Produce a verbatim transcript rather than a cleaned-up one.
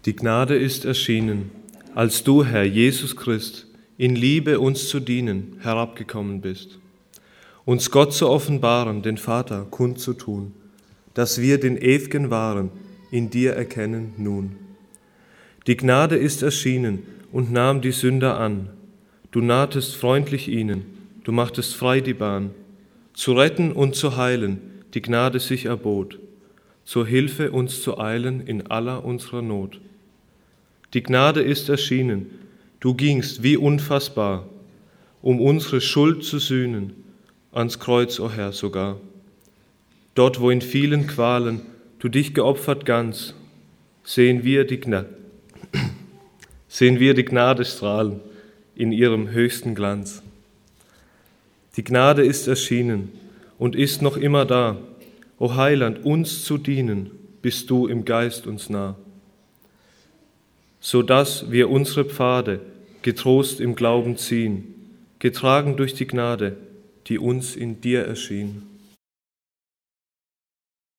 Die Gnade ist erschienen, als du, Herr Jesus Christ, in Liebe uns zu dienen, herabgekommen bist, uns Gott zu offenbaren, den Vater kundzutun, dass wir den Ew'gen Wahren in dir erkennen nun. Die Gnade ist erschienen und nahm die Sünder an. Du nahtest freundlich ihnen, du machtest frei die Bahn. Zu retten und zu heilen die Gnade sich erbot, zur Hilfe uns zu eilen in aller unserer Not. Die Gnade ist erschienen, du gingst wie unfassbar, um unsere Schuld zu sühnen, ans Kreuz, o Herr, sogar. Dort, wo in vielen Qualen du dich geopfert ganz, sehen wir die Gnade, sehen wir die Gnade strahlen in ihrem höchsten Glanz. Die Gnade ist erschienen und ist noch immer da, o Heiland, uns zu dienen, bist du im Geist uns nah, so dass wir unsere Pfade getrost im Glauben ziehen, getragen durch die Gnade, die uns in dir erschien.